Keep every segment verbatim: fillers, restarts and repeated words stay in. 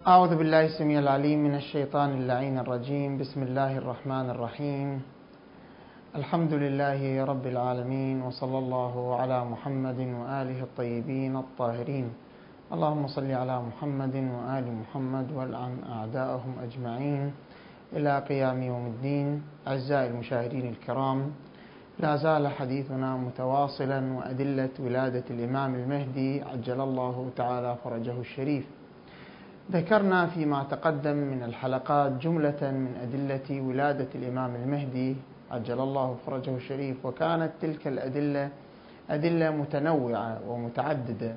أعوذ بالله السميع العليم من الشيطان اللعين الرجيم. بسم الله الرحمن الرحيم. الحمد لله رب العالمين، وصلى الله على محمد وآله الطيبين الطاهرين. اللهم صل على محمد وآل محمد والعن أعداءهم أجمعين إلى قيام يوم الدين. أعزائي المشاهدين الكرام، لا زال حديثنا متواصلا وأدلة ولادة الإمام المهدي عجل الله تعالى فرجه الشريف. ذكرنا فيما تقدم من الحلقات جملة من أدلة ولادة الإمام المهدي عجل الله فرجه الشريف، وكانت تلك الأدلة أدلة متنوعة ومتعددة،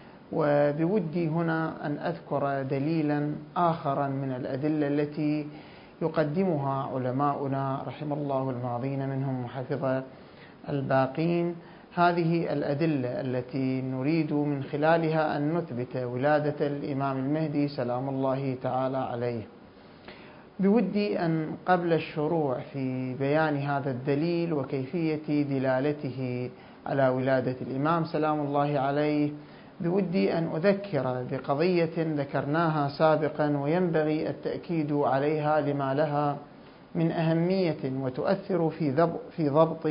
وبودي هنا أن أذكر دليلا آخر من الأدلة التي يقدمها علماؤنا رحم الله الماضين منهم وحفظ الباقين. هذه الأدلة التي نريد من خلالها أن نثبت ولادة الإمام المهدي سلام الله تعالى عليه. بودي أن قبل الشروع في بيان هذا الدليل وكيفية دلالته على ولادة الإمام سلام الله عليه، بودي أن أذكر بقضية ذكرناها سابقا وينبغي التأكيد عليها لما لها من أهمية وتؤثر في ضبط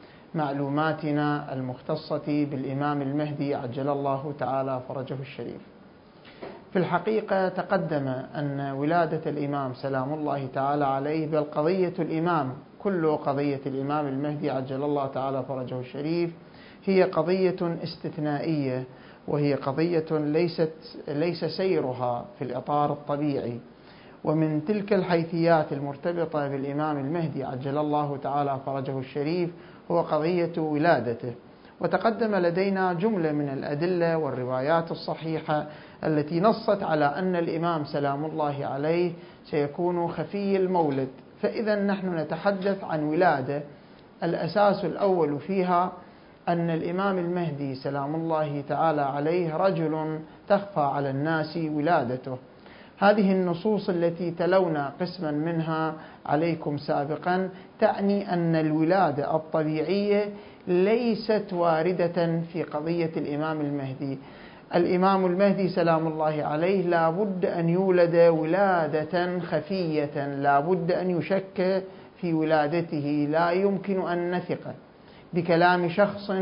معلوماتنا المختصة بالإمام المهدي عجل الله تعالى فرجه الشريف. في الحقيقة تقدم أن ولادة الإمام سلام الله تعالى عليه، بل قضية الإمام كل قضية الإمام المهدي عجل الله تعالى فرجه الشريف هي قضية استثنائية، وهي قضية ليست ليس سيرها في الإطار الطبيعي. ومن تلك الحيثيات المرتبطة بالإمام المهدي عجل الله تعالى فرجه الشريف هو قضية ولادته. وتقدم لدينا جملة من الأدلة والروايات الصحيحة التي نصت على أن الإمام سلام الله عليه سيكون خفي المولد. فإذا نحن نتحدث عن ولادة الأساس الأول فيها أن الإمام المهدي سلام الله تعالى عليه رجل تخفى على الناس ولادته. هذه النصوص التي تلونا قسما منها عليكم سابقا تعني أن الولادة الطبيعية ليست واردة في قضية الإمام المهدي. الإمام المهدي سلام الله عليه لا بد أن يولد ولادة خفية، لا بد أن يشك في ولادته. لا يمكن أن نثق بكلام شخص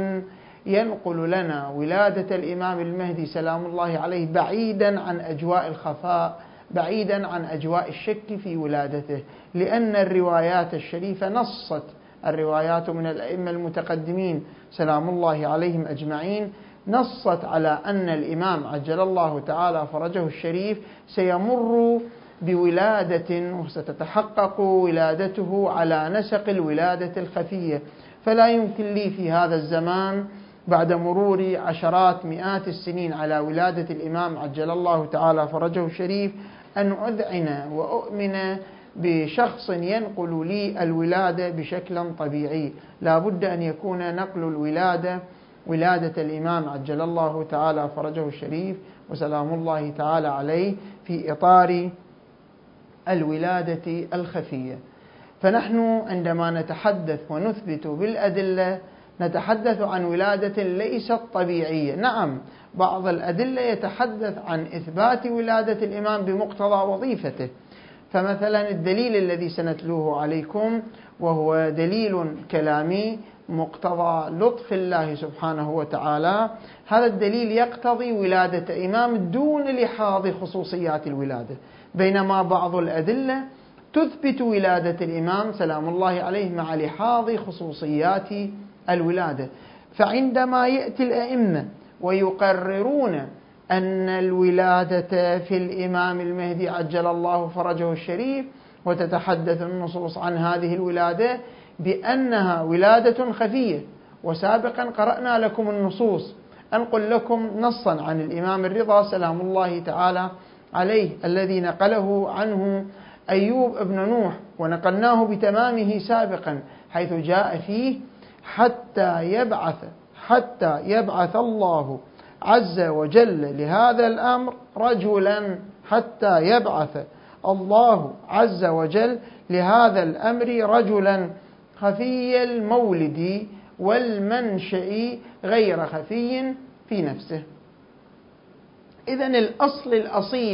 ينقل لنا ولادة الإمام المهدي سلام الله عليه بعيدا عن أجواء الخفاء، بعيدا عن أجواء الشك في ولادته، لأن الروايات الشريفة نصت، الروايات من الأئمة المتقدمين سلام الله عليهم أجمعين نصت على أن الإمام عجل الله تعالى فرجه الشريف سيمر بولادة وستتحقق ولادته على نسق الولادة الخفية. فلا يمكن لي في هذا الزمان بعد مرور عشرات مئات السنين على ولادة الإمام عجل الله تعالى فرجه الشريف أن أذعن وأؤمن بشخص ينقل لي الولادة بشكل طبيعي. لا بد أن يكون نقل الولادة ولادة الإمام عجل الله تعالى فرجه الشريف وسلام الله تعالى عليه في إطار الولادة الخفية. فنحن عندما نتحدث ونثبت بالأدلة نتحدث عن ولادة ليست طبيعية. نعم، بعض الأدلة يتحدث عن إثبات ولادة الإمام بمقتضى وظيفته. فمثلا الدليل الذي سنتلوه عليكم وهو دليل كلامي مقتضى لطف الله سبحانه وتعالى، هذا الدليل يقتضي ولادة إمام دون لحاظ خصوصيات الولادة، بينما بعض الأدلة تثبت ولادة الإمام سلام الله عليه مع لحاظ خصوصيات الولادة. فعندما يأتي الأئمة ويقررون أن الولادة في الإمام المهدي عجل الله فرجه الشريف، وتتحدث النصوص عن هذه الولادة بأنها ولادة خفية، وسابقا قرأنا لكم النصوص. أنقل لكم نصا عن الإمام الرضا سلام الله تعالى عليه الذي نقله عنه أيوب ابن نوح، ونقلناه بتمامه سابقا، حيث جاء فيه حتى يبعث حتى يبعث الله عز وجل لهذا الأمر رجلا حتى يبعث الله عز وجل لهذا الأمر رجلا خفي المولد والمنشأ غير خفي في نفسه. إذن الأصل الأصيل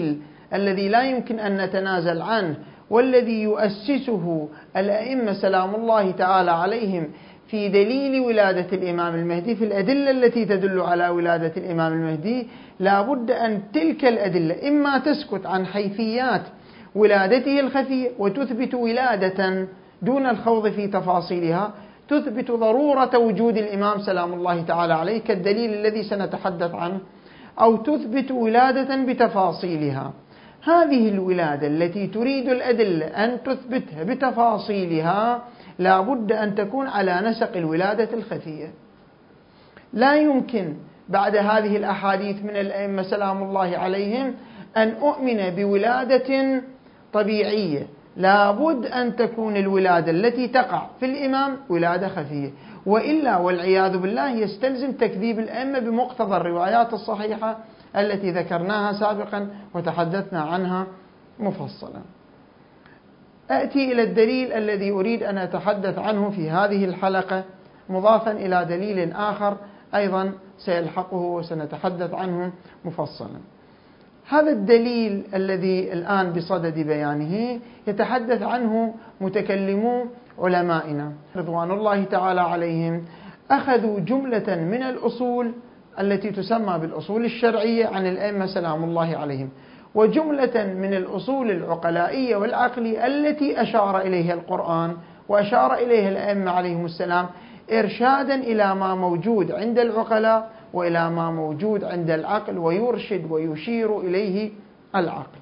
الذي لا يمكن أن نتنازل عنه، والذي يؤسسه الأئمة سلام الله تعالى عليهم في دليل ولادة الإمام المهدي، في الأدلة التي تدل على ولادة الإمام المهدي، لا بد أن تلك الأدلة إما تسكت عن حيثيات ولادته الخفية وتثبت ولادة دون الخوض في تفاصيلها، تثبت ضرورة وجود الإمام سلام الله تعالى عليه كالدليل الذي سنتحدث عنه، أو تثبت ولادة بتفاصيلها. هذه الولادة التي تريد الأدلة أن تثبتها بتفاصيلها لا بد أن تكون على نسق الولادة الخفية. لا يمكن بعد هذه الأحاديث من الأئمة سلام الله عليهم أن أؤمن بولادة طبيعية، لا بد أن تكون الولادة التي تقع في الإمام ولادة خفية، وإلا والعياذ بالله يستلزم تكذيب الأئمة بمقتضى الروايات الصحيحة التي ذكرناها سابقا وتحدثنا عنها مفصلا. أأتي إلى الدليل الذي أريد أن أتحدث عنه في هذه الحلقة، مضافا إلى دليل آخر أيضا سيلحقه وسنتحدث عنه مفصلا. هذا الدليل الذي الآن بصدد بيانه يتحدث عنه متكلمو علمائنا رضوان الله تعالى عليهم، أخذوا جملة من الأصول التي تسمى بالأصول الشرعية عن الأئمة سلام الله عليهم، وجملة من الأصول العقلائية والعقلية التي أشار إليها القرآن وأشار إليها الأئمة عليهم السلام، إرشادا إلى ما موجود عند العقلاء وإلى ما موجود عند العقل، ويرشد ويشير إليه العقل.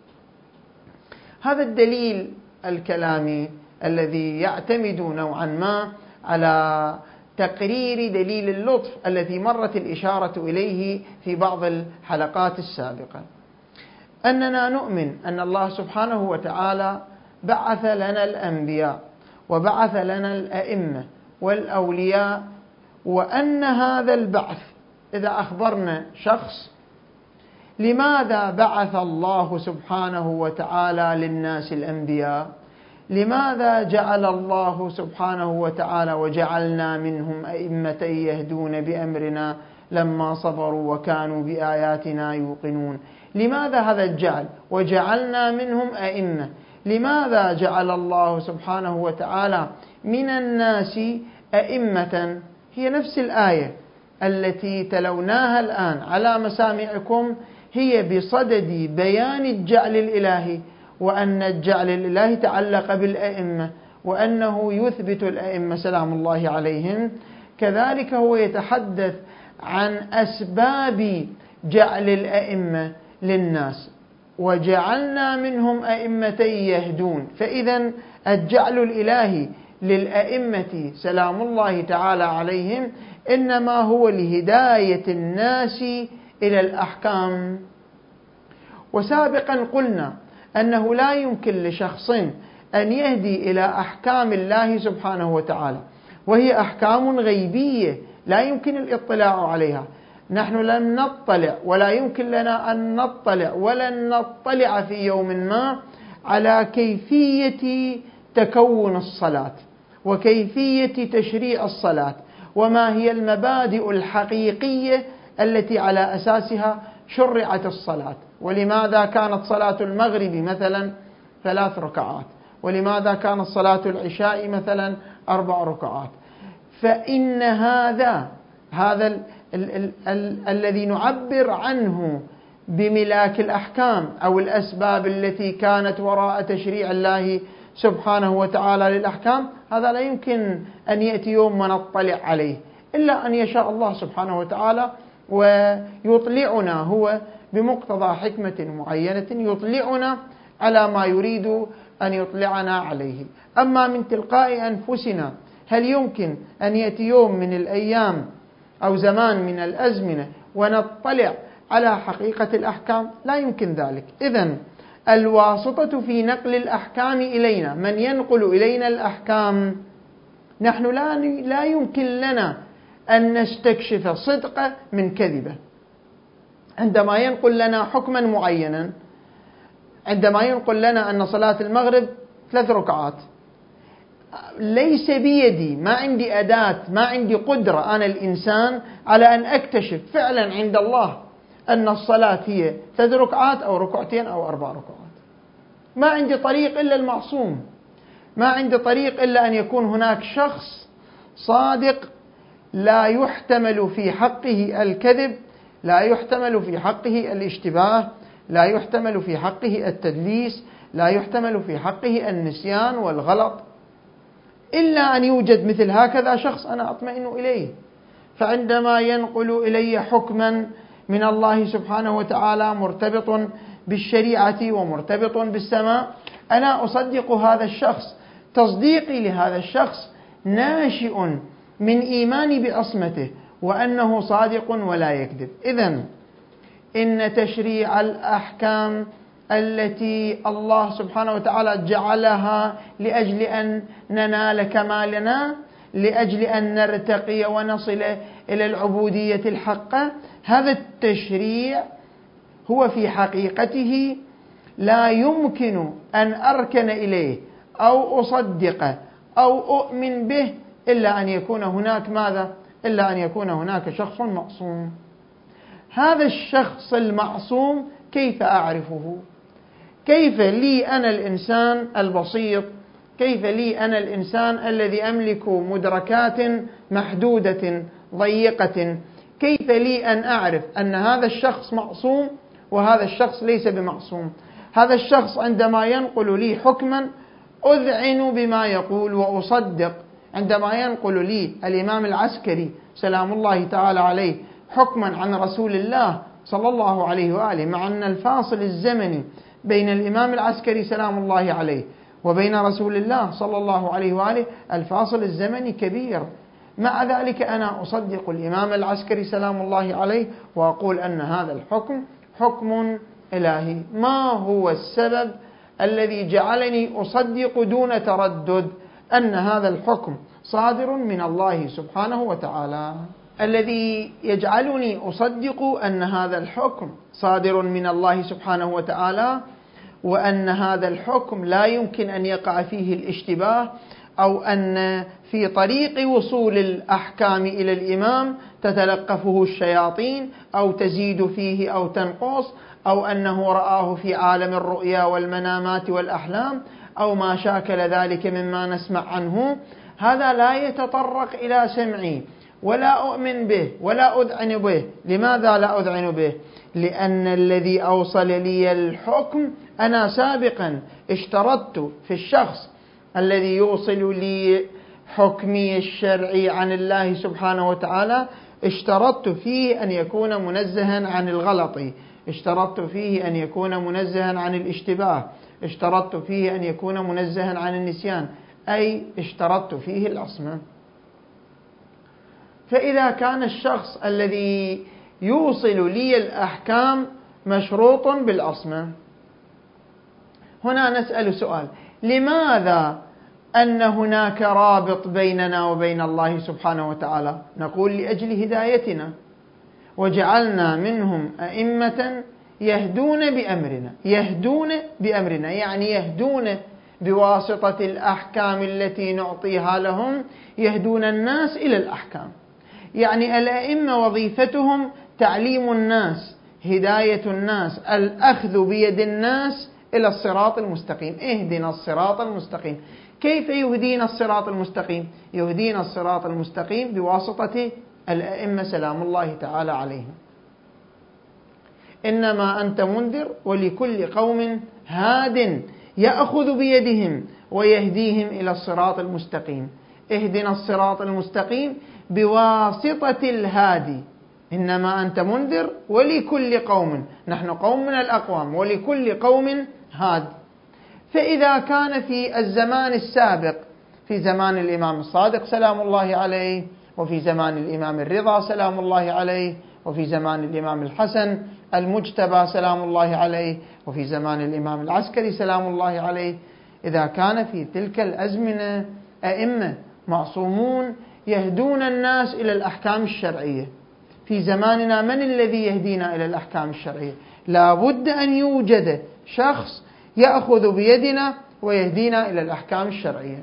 هذا الدليل الكلامي الذي يعتمد نوعا ما على تقرير دليل اللطف الذي مرت الإشارة إليه في بعض الحلقات السابقة، أننا نؤمن أن الله سبحانه وتعالى بعث لنا الأنبياء وبعث لنا الأئمة والأولياء، وأن هذا البعث إذا أخبرنا شخص لماذا بعث الله سبحانه وتعالى للناس الأنبياء، لماذا جعل الله سبحانه وتعالى وجعلنا منهم أئمة يهدون بأمرنا لما صبروا وكانوا بآياتنا يوقنون، لماذا هذا الجعل وجعلنا منهم أئمة؟ لماذا جعل الله سبحانه وتعالى من الناس أئمة؟ هي نفس الآية التي تلوناها الآن على مسامعكم، هي بصدد بيان الجعل الإلهي، وأن الجعل الإلهي تعلق بالأئمة، وأنه يثبت الأئمة سلام الله عليهم. كذلك هو يتحدث عن أسباب جعل الأئمة للناس، وجعلنا منهم أئمة يهدون. فإذا الجعل الإلهي للأئمة سلام الله تعالى عليهم إنما هو لهداية الناس إلى الأحكام. وسابقا قلنا أنه لا يمكن لشخص أن يهدي إلى أحكام الله سبحانه وتعالى، وهي أحكام غيبية لا يمكن الاطلاع عليها. نحن لم نطلع ولا يمكن لنا أن نطلع ولن نطلع في يوم ما على كيفية تكون الصلاة وكيفية تشريع الصلاة، وما هي المبادئ الحقيقية التي على أساسها شرعت الصلاة، ولماذا كانت صلاة المغرب مثلا ثلاث ركعات، ولماذا كانت صلاة العشاء مثلا أربع ركعات. فإن هذا هذا ال ال ال ال الذي نعبر عنه بملاك الأحكام أو الأسباب التي كانت وراء تشريع الله سبحانه وتعالى للأحكام، هذا لا يمكن أن يأتي يوم ونطلع عليه إلا أن يشاء الله سبحانه وتعالى ويطلعنا هو بمقتضى حكمة معينة، يطلعنا على ما يريد أن يطلعنا عليه. أما من تلقاء أنفسنا هل يمكن أن يأتي يوم من الأيام أو زمان من الأزمنة ونطلع على حقيقة الأحكام؟ لا يمكن ذلك. إذن الواسطة في نقل الأحكام إلينا، من ينقل إلينا الأحكام، نحن لا لا يمكن لنا أن نستكشف صدقه من كذبه. عندما ينقل لنا حكما معينا، عندما ينقل لنا أن صلاة المغرب ثلاث ركعات، ليس بيدي، ما عندي أداة، ما عندي قدرة أنا الإنسان على أن أكتشف فعلا عند الله أن الصلاة هي ثلاث ركعات أو ركعتين أو أربع ركعات. ما عندي طريق إلا المعصوم، ما عندي طريق إلا أن يكون هناك شخص صادق لا يحتمل في حقه الكذب، لا يحتمل في حقه الاشتباه، لا يحتمل في حقه التدليس، لا يحتمل في حقه النسيان والغلط، إلا أن يوجد مثل هكذا شخص أنا أطمئن إليه. فعندما ينقل إلي حكما من الله سبحانه وتعالى مرتبط بالشريعة ومرتبط بالسماء، أنا أصدق هذا الشخص. تصديقي لهذا الشخص ناشئ من إيماني بعصمته وأنه صادق ولا يكذب. إذن إن تشريع الأحكام التي الله سبحانه وتعالى جعلها لأجل أن ننال كمالنا، لأجل أن نرتقي ونصل إلى العبودية الحقة، هذا التشريع هو في حقيقته لا يمكن أن أركن إليه أو أصدقه أو أؤمن به إلا أن يكون هناك ماذا؟ إلا أن يكون هناك شخص معصوم. هذا الشخص المعصوم كيف أعرفه؟ كيف لي أنا الإنسان البسيط، كيف لي أنا الإنسان الذي أملك مدركات محدودة ضيقة، كيف لي أن أعرف أن هذا الشخص معصوم وهذا الشخص ليس بمعصوم؟ هذا الشخص عندما ينقل لي حكما أذعن بما يقول وأصدق. عندما ينقل لي الإمام العسكري سلام الله تعالى عليه حكما عن رسول الله صلى الله عليه وآله، مع أن الفاصل الزمني بين الإمام العسكري سلام الله عليه وبين رسول الله صلى الله عليه وآله الفاصل الزمني كبير، مع ذلك أنا أصدق الإمام العسكري سلام الله عليه وأقول أن هذا الحكم حكم إلهي. ما هو السبب الذي جعلني أصدق دون تردد أن هذا الحكم صادر من الله سبحانه وتعالى؟ الذي يجعلني أصدق أن هذا الحكم صادر من الله سبحانه وتعالى وأن هذا الحكم لا يمكن أن يقع فيه الاشتباه، أو أن في طريق وصول الأحكام إلى الإمام تتلقفه الشياطين أو تزيد فيه أو تنقص، أو أنه رآه في عالم الرؤيا والمنامات والأحلام أو ما شاكل ذلك مما نسمع عنه، هذا لا يتطرق إلى سمعي ولا أؤمن به ولا أذعن به. لماذا لا أذعن به؟ لأن الذي أوصل لي الحكم أنا سابقا اشترطت في الشخص الذي يوصل لي حكمي الشرعي عن الله سبحانه وتعالى، اشترطت فيه أن يكون منزها عن الغلط، اشترطت فيه أن يكون منزها عن الاشتباه، اشترطت فيه أن يكون منزها عن النسيان، أي اشترطت فيه العصمة. فإذا كان الشخص الذي يوصل لي الأحكام مشروط بالعصمة، هنا نسأل سؤال: لماذا أن هناك رابط بيننا وبين الله سبحانه وتعالى؟ نقول لأجل هدايتنا، وجعلنا منهم أئمة يهدون بأمرنا. يهدون بأمرنا يعني يهدون بواسطة الأحكام التي نعطيها لهم، يهدون الناس إلى الأحكام. يعني الأئمة وظيفتهم تعليم الناس، هداية الناس، الأخذ بيد الناس إلى الصراط المستقيم. اهدنا الصراط المستقيم. كيف يهدينا الصراط المستقيم؟ يهدينا الصراط المستقيم بواسطة الأئمة سلام الله تعالى عليهم. إنما أنت منذر ولكل قوم هاد يأخذ بيدهم ويهديهم إلى الصراط المستقيم. اهدنا الصراط المستقيم بواسطة الهادي. إنما أنت منذر ولكل قوم، نحن قوم من الأقوام، ولكل قوم هاد. فإذا كان في الزمان السابق، في زمان الإمام الصادق سلام الله عليه، وفي زمان الإمام الرضا سلام الله عليه، وفي زمان الإمام الحسن المجتبى سلام الله عليه، وفي زمان الإمام العسكري سلام الله عليه، إذا كان في تلك الأزمنة أئمة معصومون يهدون الناس إلى الأحكام الشرعية، في زماننا من الذي يهدينا إلى الأحكام الشرعية؟ لا بد أن يوجد شخص يأخذ بيدنا ويهدينا إلى الأحكام الشرعية.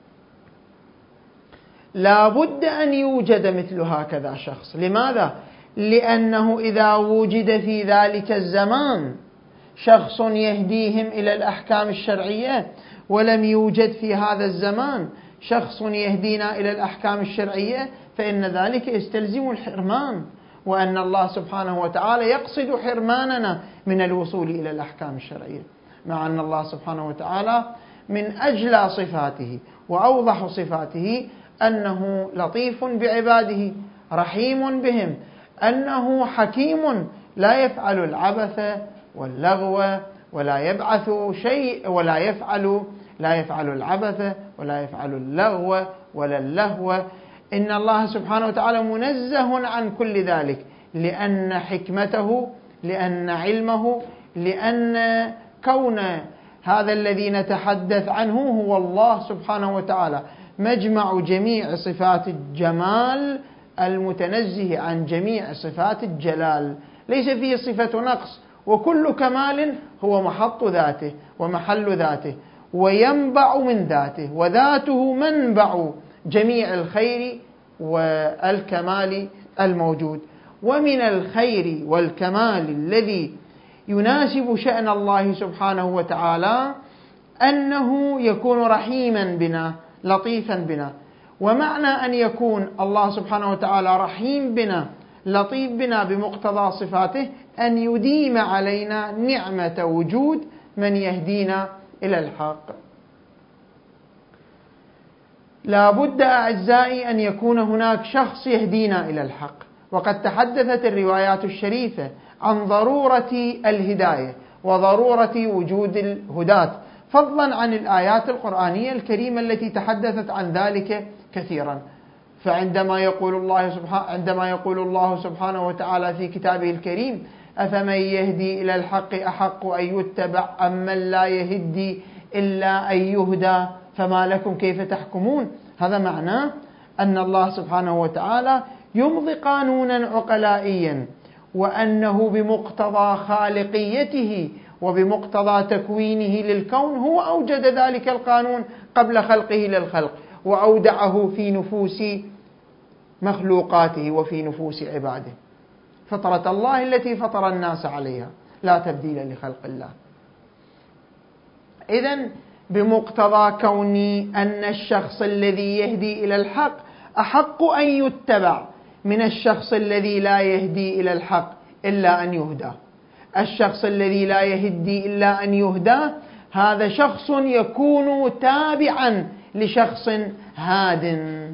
لا بد أن يوجد مثل هكذا شخص. لماذا؟ لأنه إذا وجد في ذلك الزمان شخص يهديهم إلى الأحكام الشرعية ولم يوجد في هذا الزمان شخص يهدينا إلى الأحكام الشرعية، فإن ذلك يستلزم الحرمان، وأن الله سبحانه وتعالى يقصد حرماننا من الوصول إلى الأحكام الشرعية، مع أن الله سبحانه وتعالى من أجلى صفاته وأوضح صفاته أنه لطيف بعباده رحيم بهم، أنه حكيم لا يفعل العبث واللغو ولا يبعث شيء ولا يفعل لا يفعل العبث ولا يفعل اللغو ولا اللهو. إن الله سبحانه وتعالى منزه عن كل ذلك، لأن حكمته، لأن علمه، لأن كون هذا الذي نتحدث عنه هو الله سبحانه وتعالى مجمع جميع صفات الجمال المتنزه عن جميع صفات الجلال، ليس فيه صفة نقص، وكل كمال هو محط ذاته ومحل ذاته وينبع من ذاته، وذاته منبع جميع الخير والكمال الموجود. ومن الخير والكمال الذي يناسب شأن الله سبحانه وتعالى أنه يكون رحيما بنا لطيفا بنا. ومعنى أن يكون الله سبحانه وتعالى رحيم بنا لطيف بنا بمقتضى صفاته أن يديم علينا نعمة وجود من يهدينا إلى الحق. لا بد أعزائي أن يكون هناك شخص يهدينا إلى الحق، وقد تحدثت الروايات الشريفة عن ضرورة الهداية وضرورة وجود الهداة، فضلا عن الآيات القرآنية الكريمة التي تحدثت عن ذلك كثيرا. فعندما يقول الله سبحانه عندما يقول الله سبحانه وتعالى في كتابه الكريم: أفمن يهدي إلى الحق أحق أن يتبع أم من لا يهدي إلا أن يهدى فما لكم كيف تحكمون، هذا معناه أن الله سبحانه وتعالى يمضي قانونا عقلائيا، وأنه بمقتضى خالقيته وبمقتضى تكوينه للكون هو أوجد ذلك القانون قبل خلقه للخلق، وأودعه في نفوس مخلوقاته وفي نفوس عباده. فطرة الله التي فطر الناس عليها لا تبديل لخلق الله. إذن بمقتضى كون أن الشخص الذي يهدي إلى الحق أحق أن يتبع من الشخص الذي لا يهدي إلى الحق إلا أن يهدى. الشخص الذي لا يهدي إلا أن يهدى هذا شخص يكون تابعا لشخص هاد.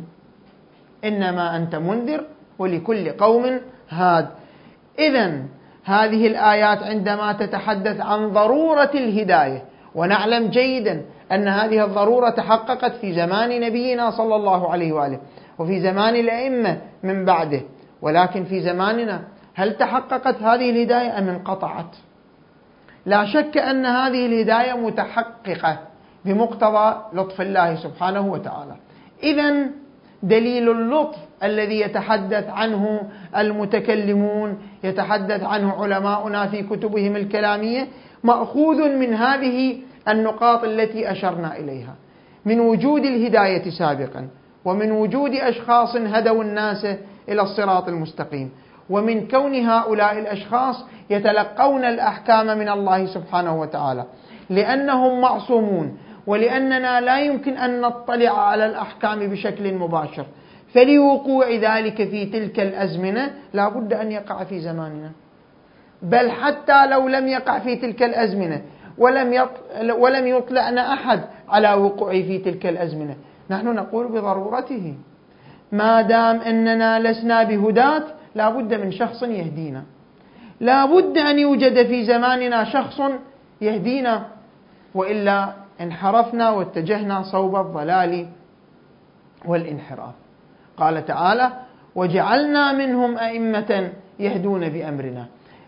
إنما أنت منذر ولكل قوم هاد. إذن هذه الآيات عندما تتحدث عن ضرورة الهداية، ونعلم جيدا أن هذه الضرورة تحققت في زمان نبينا صلى الله عليه وآله وفي زمان الأئمة من بعده، ولكن في زماننا هل تحققت هذه الهداية أم انقطعت؟ لا شك أن هذه الهداية متحققة بمقتضى لطف الله سبحانه وتعالى. إذن دليل اللطف الذي يتحدث عنه المتكلمون، يتحدث عنه علماؤنا في كتبهم الكلامية، مأخوذ من هذه النقاط التي أشرنا إليها، من وجود الهداية سابقا، ومن وجود أشخاص هدوا الناس إلى الصراط المستقيم، ومن كون هؤلاء الأشخاص يتلقون الأحكام من الله سبحانه وتعالى لأنهم معصومون، ولأننا لا يمكن أن نطلع على الأحكام بشكل مباشر، فلوقوع ذلك في تلك الأزمنة لا بد أن يقع في زماننا. بل حتى لو لم يقع في تلك الأزمنة ولم ولم يطلعنا أحد على وقوعه في تلك الأزمنة، نحن نقول بضرورته. ما دام أننا لسنا بهداة لا بد من شخص يهدينا، لا بد أن يوجد في زماننا شخص يهدينا، وإلا انحرفنا واتجهنا صوب الضلال والانحراف. قال تعالى: وجعلنا منهم أئمة يهدون بأمرنا.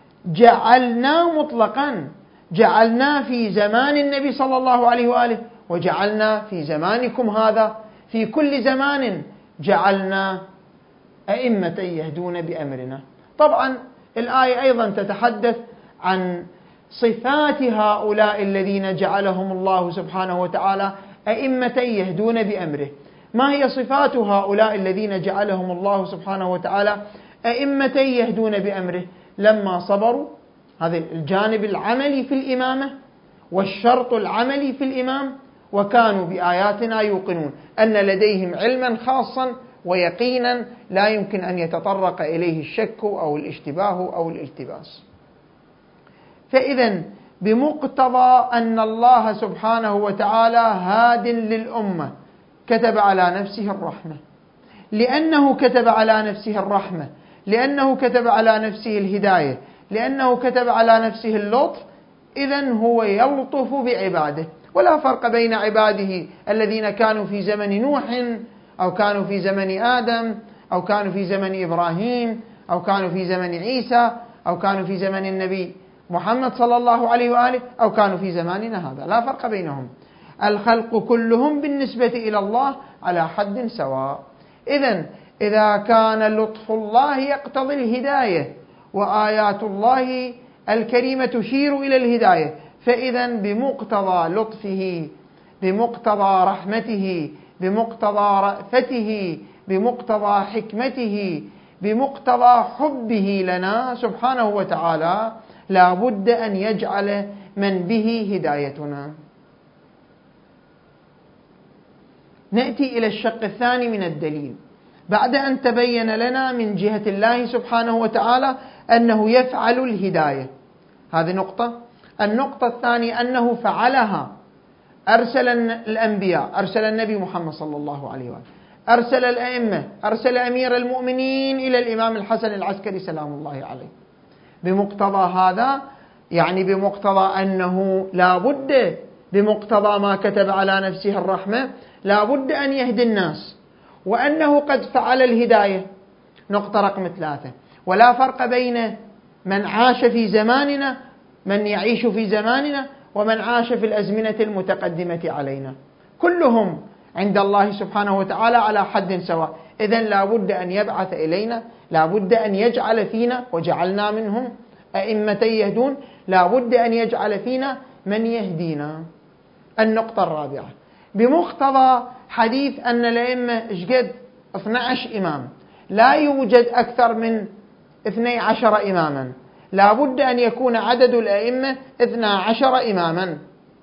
جعلنا مطلقا، جعلنا في زمان النبي صلى الله عليه وآله، وجعلنا في زمانكم هذا، في كل زمان جعلنا أئمة يهدون بأمرنا. طبعا الآية أيضا تتحدث عن صفات هؤلاء الذين جعلهم الله سبحانه وتعالى أئمة يهدون بأمره. ما هي صفات هؤلاء الذين جعلهم الله سبحانه وتعالى أئمة يهدون بأمره لما صبروا. هذا الجانب العملي في الإمامة والشرط العملي في الإمام، وكانوا بآياتنا يوقنون، أن لديهم علما خاصا ويقينا لا يمكن أن يتطرق إليه الشك أو الاشتباه أو الالتباس. فإذا بمقتضى أن الله سبحانه وتعالى هاد للأمة كتب على نفسه الرحمة، لأنه كتب على نفسه الرحمة، لأنه كتب على نفسه الهداية، لأنه كتب على نفسه اللطف، إذن هو يلطف بعباده. ولا فرق بين عباده الذين كانوا في زمن نوح أو كانوا في زمن آدم أو كانوا في زمن إبراهيم أو كانوا في زمن عيسى أو كانوا في زمن النبي محمد صلى الله عليه وآله أو كانوا في زماننا هذا، لا فرق بينهم. الخلق كلهم بالنسبة إلى الله على حد سواء. إذن إذا كان لطف الله يقتضي الهداية وآيات الله الكريمة تشير إلى الهداية، فإذن بمقتضى لطفه، بمقتضى رحمته، بمقتضى رأفته، بمقتضى حكمته، بمقتضى حبه لنا سبحانه وتعالى، لا بد أن يجعل من به هدايتنا. نأتي إلى الشق الثاني من الدليل. بعد أن تبين لنا من جهة الله سبحانه وتعالى أنه يفعل الهداية، هذه نقطة. النقطة الثانية أنه فعلها، أرسل الأنبياء، أرسل النبي محمد صلى الله عليه وآله، أرسل الأئمة، أرسل أمير المؤمنين إلى الإمام الحسن العسكري سلام الله عليه. بمقتضى هذا، يعني بمقتضى أنه لا بد، بمقتضى ما كتب على نفسه الرحمة، لا بد أن يهدي الناس، وأنه قد فعل الهداية. نقطة رقم ثلاثة: ولا فرق بين من عاش في زماننا، من يعيش في زماننا، ومن عاش في الأزمنة المتقدمة علينا، كلهم عند الله سبحانه وتعالى على حد سواء. إذن لا بد أن يبعث إلينا، لا بد أن يجعل فينا، وجعلنا منهم أئمة يهدون، لا بد أن يجعل فينا من يهدينا. النقطة الرابعة: بمقتضى حديث أن الأئمة إشقد اثني عشر إمام، لا يوجد أكثر من اثني عشر إماما، لا بد أن يكون عدد الأئمة اثني عشر إماما.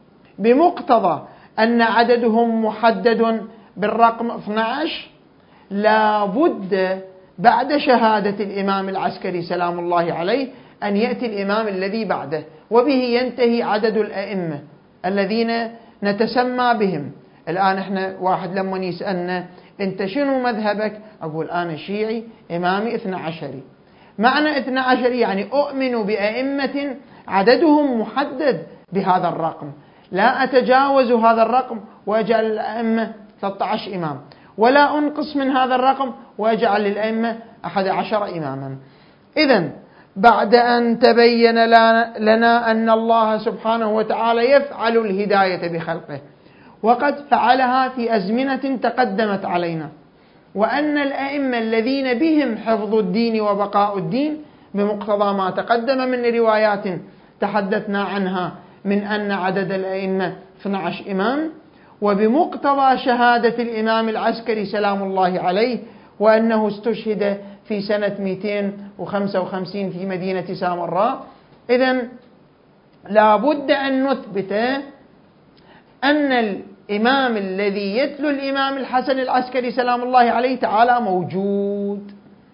بمقتضى أن عددهم محدد بالرقم اثني عشر، لا بد بعد شهادة الإمام العسكري سلام الله عليه أن يأتي الإمام الذي بعده، وبه ينتهي عدد الأئمة الذين نتسمى بهم. الآن احنا واحد لما يسألنا انت شنو مذهبك، أقول أنا شيعي إمامي اثني عشري. معنى اثني عشر يعني أؤمن بأئمة عددهم محدد بهذا الرقم، لا أتجاوز هذا الرقم وأجعل الأئمة ثلاثة عشر إمام، ولا أنقص من هذا الرقم وأجعل للأئمة أحد عشر إماما. إذن بعد أن تبين لنا أن الله سبحانه وتعالى يفعل الهداية بخلقه، وقد فعلها في أزمنة تقدمت علينا، وأن الأئمة الذين بهم حفظ الدين وبقاء الدين بمقتضى ما تقدم من روايات تحدثنا عنها من أن عدد الأئمة اثني عشر إمام، وبمقتضى شهادة الإمام العسكري سلام الله عليه وأنه استشهد في سنة مئتين وخمسة وخمسين في مدينة سامراء. إذن لا بد أن نثبت أن الإمام الذي يتلو الإمام الحسن العسكري سلام الله عليه تعالى موجود.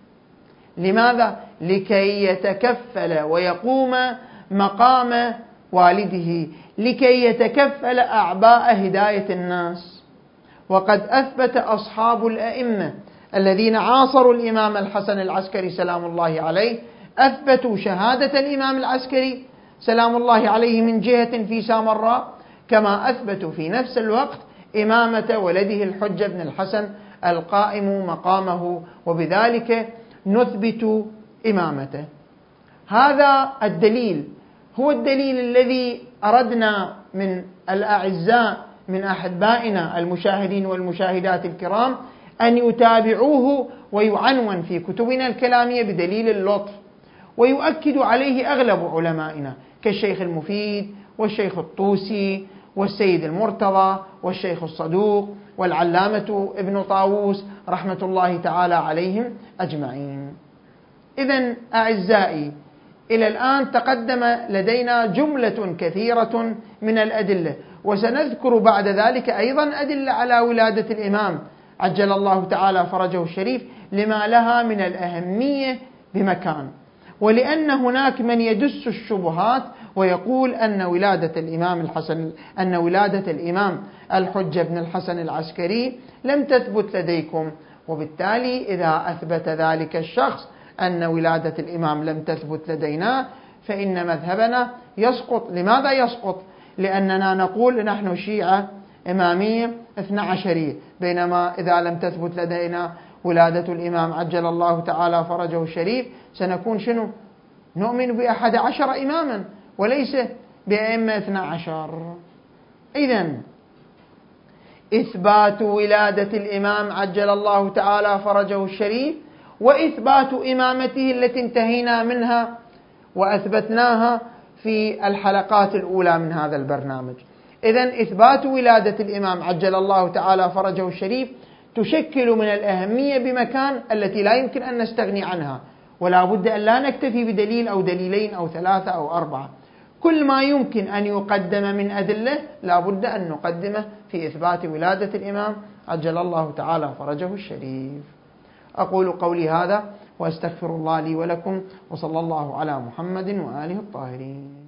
لماذا؟ لكي يتكفل ويقوم مقام والده، لكي يتكفل أعباء هداية الناس. وقد أثبت أصحاب الأئمة الذين عاصروا الإمام الحسن العسكري سلام الله عليه، أثبتوا شهادة الإمام العسكري سلام الله عليه من جهة في سامراء، كما أثبتوا في نفس الوقت إمامة ولده الحجة بن الحسن القائم مقامه، وبذلك نثبت إمامته. هذا الدليل هو الدليل الذي أردنا من الأعزاء من أحبائنا المشاهدين والمشاهدات الكرام أن يتابعوه، ويعنون في كتبنا الكلامية بدليل اللطف، ويؤكد عليه أغلب علمائنا كالشيخ المفيد والشيخ الطوسي والسيد المرتضى والشيخ الصدوق والعلامة ابن طاووس رحمة الله تعالى عليهم أجمعين. إذن أعزائي، إلى الآن تقدم لدينا جملة كثيرة من الأدلة، وسنذكر بعد ذلك أيضا أدلة على ولادة الإمام عجل الله تعالى فرجه الشريف لما لها من الأهمية بمكان، ولأن هناك من يدس الشبهات ويقول أن ولادة الإمام الحسن أن ولادة الإمام الحجة بن الحسن العسكري لم تثبت لديكم، وبالتالي إذا أثبت ذلك الشخص أن ولادة الإمام لم تثبت لدينا فإن مذهبنا يسقط. لماذا يسقط؟ لأننا نقول نحن شيعة إمامية اثنا عشرية، بينما إذا لم تثبت لدينا ولادة الإمام عجل الله تعالى فرجه الشريف سنكون شنو؟ نؤمن بأحد عشر إماما وليس بأئمة اثنا عشر. إذن إثبات ولادة الإمام عجل الله تعالى فرجه الشريف وإثبات إمامته التي انتهينا منها وأثبتناها في الحلقات الأولى من هذا البرنامج. إذن إثبات ولادة الإمام عجل الله تعالى فرجه الشريف تشكل من الأهمية بمكان التي لا يمكن أن نستغني عنها، ولا بد أن لا نكتفي بدليل أو دليلين أو ثلاثة أو أربعة. كل ما يمكن أن يقدم من أدلة لا بد أن نقدمه في إثبات ولادة الإمام عجل الله تعالى فرجه الشريف. أقول قولي هذا وأستغفر الله لي ولكم، وصلى الله على محمد وآله الطاهرين.